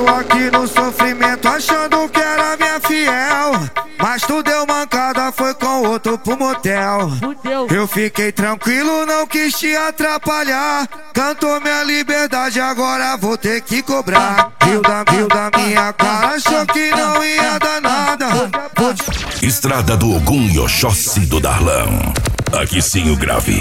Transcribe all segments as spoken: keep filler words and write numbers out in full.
Eu aqui no sofrimento achando que era minha fiel, mas tu deu mancada, foi com outro pro motel. Eu fiquei tranquilo, não quis te atrapalhar. Cantou minha liberdade, agora vou ter que cobrar. Rio da, rio da minha cara, achou que não ia dar nada. Estrada do Ogum e Oxóssi do Darlan. Aqui sim o grave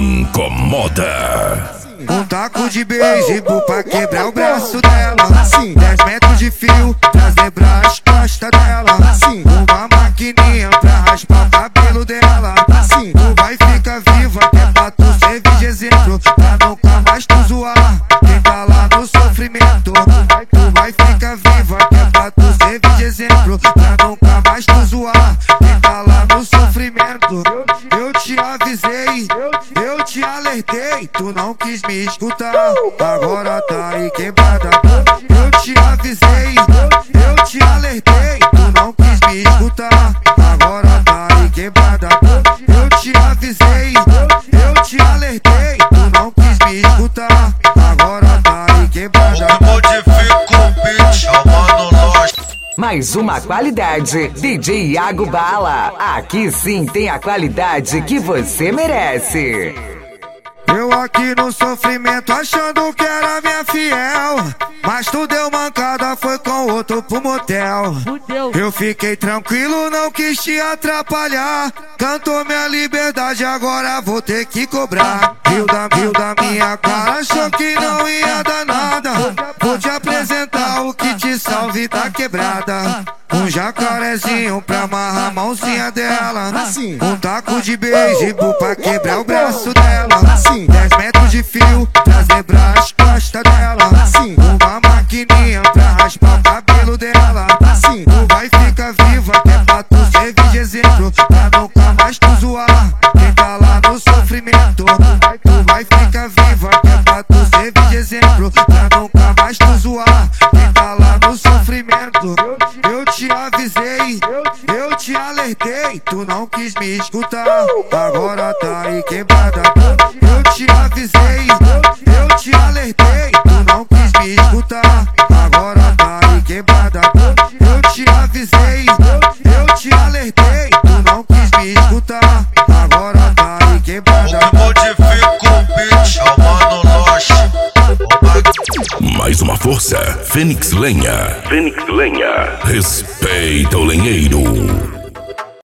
incomoda. Um taco de beisebol pra quebrar o braço dela. Dez metros de fio pra zebrar as costas dela. Uma maquininha pra raspar o cabelo dela. Tu vai ficar viva, que é pra tu servir de exemplo, pra nunca mais tu zoar quem tá lá no sofrimento. Tu vai ficar viva, que é pra tu servir de exemplo, pra nunca mais tu zoar quem tá lá no sofrimento. Eu te avisei, eu te alertei, tu não quis me escutar, agora tá aí quebrada. Eu te avisei, eu te alertei, tu não quis me escutar, agora tá aí quebrada. Eu te avisei, eu te alertei, tu não quis me escutar, agora tá aí quebrada. Modifica o beat, chamando nós. Mais uma qualidade, D J Iago Bala. Aqui sim tem a qualidade que você merece. Eu aqui no sofrimento achando que era minha fiel, mas tu deu mancada, foi com outro pro motel. Eu fiquei tranquilo, não quis te atrapalhar. Cantou minha liberdade, agora vou ter que cobrar. Rio da, rio da minha cara, achou que não ia dar nada. Vou te apresentar o que te salve da quebrada. Um jacarezinho pra amarrar a mãozinha dela. Um taco de beisebol pra quebrar o braço dela. Dez metros de fio pra zebrar as costas dela. Uma maquininha pra raspar o cabelo dela. Tu vai ficar viva, que é pra tu servir de exemplo, pra nunca mais tu zoar quem tá lá no sofrimento. Tu vai ficar viva, que é pra tu servir de exemplo, pra nunca mais tu zoar quem tá lá no sofrimento. Eu te avisei, eu te alertei, tu não quis me escutar, agora tá aí quebrada. Eu te avisei, eu te alertei, tu não quis me escutar, agora tá aí quebrada. Eu te avisei, eu te alertei, tu não quis me escutar, agora tá aí quebrada. Modifica o beat, chamando nós. Mais uma força, Fênix Lenha. Fênix Lenha. Respeita o lenheiro.